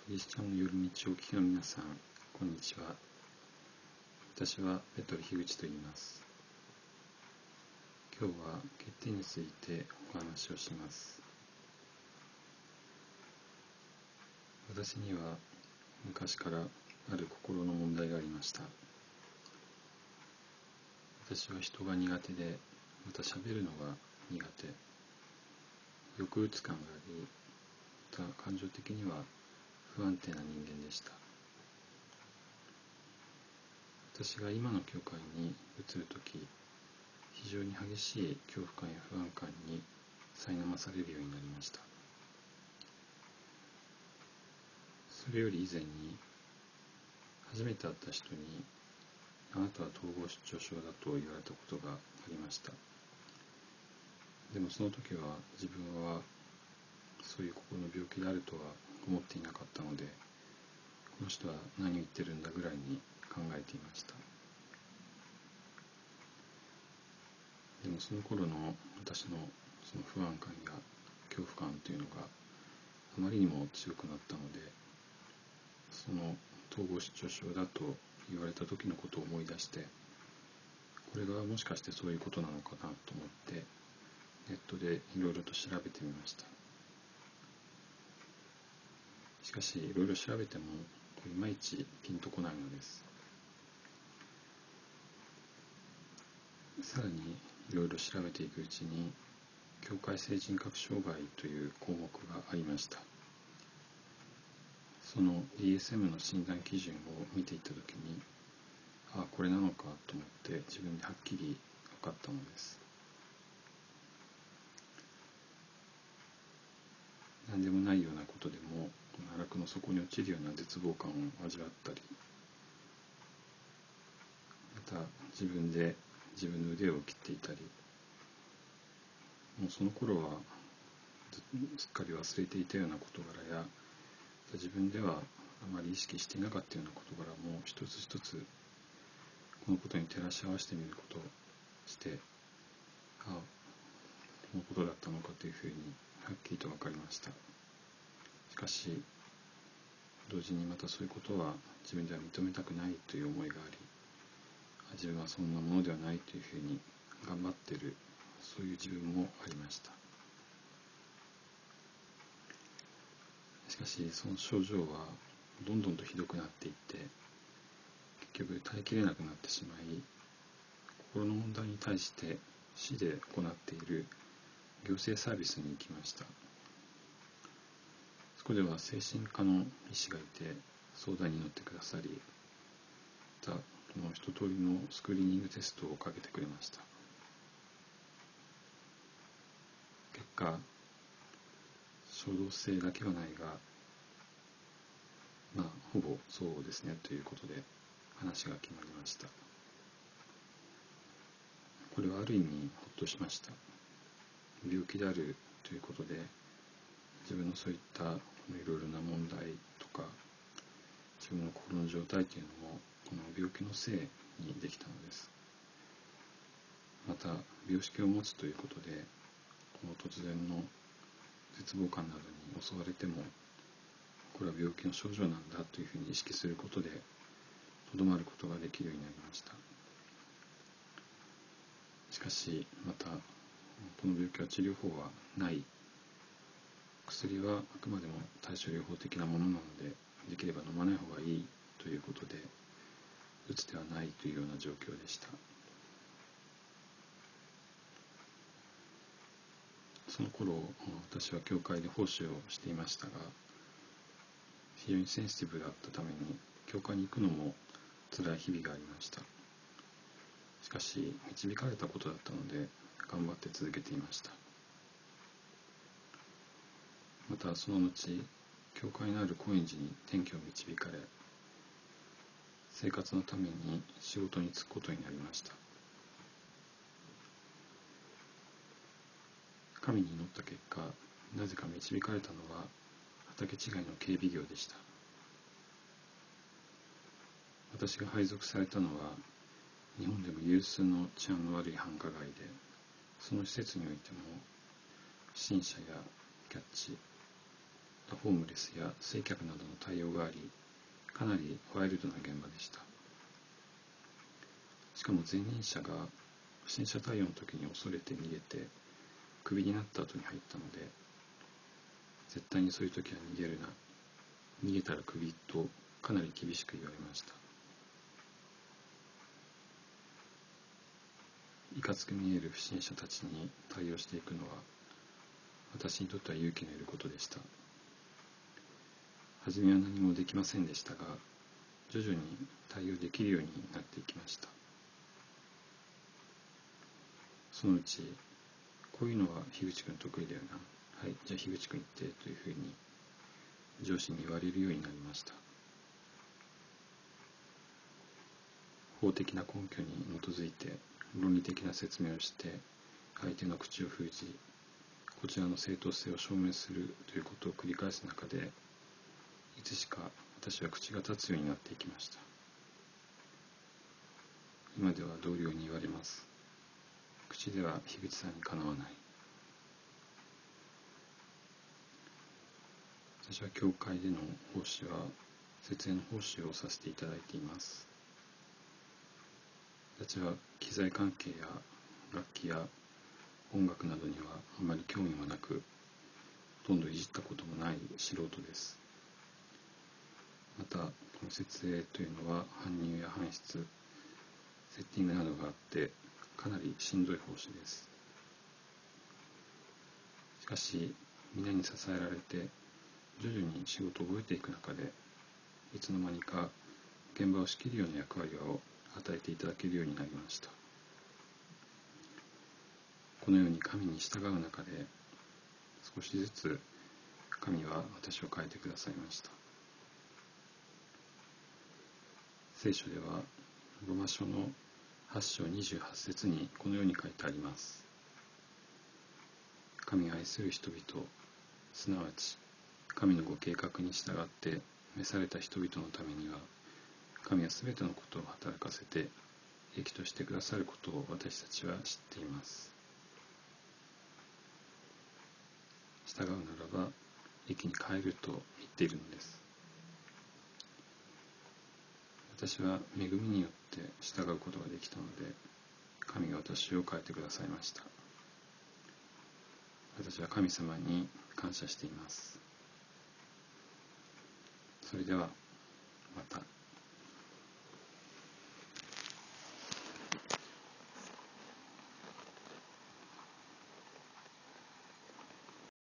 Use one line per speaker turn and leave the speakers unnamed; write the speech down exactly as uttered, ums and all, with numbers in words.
キリスチャンの夜日をお聞きの皆さん、こんにちは。私はペトル樋口と言います。今日は欠点についてお話をします。私には昔からある心の問題がありました。私は人が苦手で、また喋るのが苦手。抑うつ感があり、また感情的には不安定な人間でした。私が今の教会に移るとき、非常に激しい恐怖感や不安感に苛まされるようになりました。それより以前に、初めて会った人に、あなたは統合失調症だと言われたことがありました。でもその時は自分はそういう心の病気であるとは思っていなかったので、この人は何を言ってるんだぐらいに考えていました。でもその頃の私のその不安感や恐怖感というのがあまりにも強くなったので、その統合失調症だと言われた時のことを思い出して、これがもしかしてそういうことなのかなと思ってネットでいろいろと調べてみました。しかしいろいろ調べてもいまいちピンとこないのです。さらにいろいろ調べていくうちに、境界性人格障害という項目がありました。その ディーエスエム の診断基準を見ていったときに、ああこれなのかと思って自分ではっきり分かったのです。何でもないようなことでも堕落の底に落ちるような絶望感を味わったり、また自分で自分の腕を切っていたり、もうその頃はすっかり忘れていたような事柄や、自分ではあまり意識していなかったような事柄も一つ一つこのことに照らし合わせてみることをして、ああこのことだったのかというふうにはっきりと分かりました。しかし同時にまたそういうことは自分では認めたくないという思いがあり、自分はそんなものではないというふうに頑張っている、そういう自分もありました。しかしその症状はどんどんとひどくなっていって、結局耐えきれなくなってしまい、心の問題に対して市で行っている行政サービスに行きました。そこでは精神科の医師がいて相談に乗ってくださり、またこの一通りのスクリーニングテストをかけてくれました。結果、衝動性だけはないが、まあほぼそうですねということで話が決まりました。これはある意味ほっとしました。病気であるということで、自分のそういったいろいろな問題とか、自分の心の状態というのもこの病気のせいにできたのです。また病識を持つということで、この突然の絶望感などに襲われても、これは病気の症状なんだというふうに意識することでとどまることができるようになりました。しかしまたこの病気は治療法はない。薬はあくまでも対処療法的なものなので、できれば飲まない方がいいということで、うつではないというような状況でした。その頃、私は教会で奉仕をしていましたが、非常にセンシティブだったために、教会に行くのも辛い日々がありました。しかし、導かれたことだったので、頑張って続けていました。またその後、教会のある高円寺に転居を導かれ、生活のために仕事に就くことになりました。神に祈った結果、なぜか導かれたのは畑違いの警備業でした。私が配属されたのは日本でも有数の治安の悪い繁華街で、その施設においても不審者やキャッチ、 ホームレスや正客などの対応があり、かなりワイルドな現場でした。しかも前任者が不審者対応の時に恐れて逃げてクビになった後に入ったので、絶対にそういう時は逃げるな、逃げたらクビとかなり厳しく言われました。いかつく見える不審者たちに対応していくのは、私にとっては勇気のいることでした。初めは何もできませんでしたが、徐々に対応できるようになっていきました。そのうち、こういうのは樋口くん得意だよな。はい、じゃあ樋口くん言ってというふうに上司に言われるようになりました。法的な根拠に基づいて論理的な説明をして相手の口を封じ、こちらの正当性を証明するということを繰り返す中で、いつしか私は口が立つようになっていきました。今では同僚に言われます。口では樋口さんにかなわない。私は教会での奉仕は設営の奉仕をさせていただいています。私は機材関係や楽器や音楽などにはあまり興味もなく、ほとんどいじったこともない素人です。また、この設営というのは搬入や搬出、セッティングなどがあって、かなりしんどい奉仕です。しかし、皆に支えられて、徐々に仕事を覚えていく中で、いつの間にか現場を仕切るような役割を与えていただけるようになりました。このように神に従う中で、少しずつ神は私を変えてくださいました。聖書では、ロマ書のはち章にじゅうはち節にこのように書いてあります。神を愛する人々、すなわち神のご計画に従って召された人々のためには、神はすべてのことを働かせて益としてくださることを私たちは知っています。従うならば益に変えると言っているのです。私は恵みによって従うことができたので、神が私を変えてくださいました。私は神様に感謝しています。それではまた。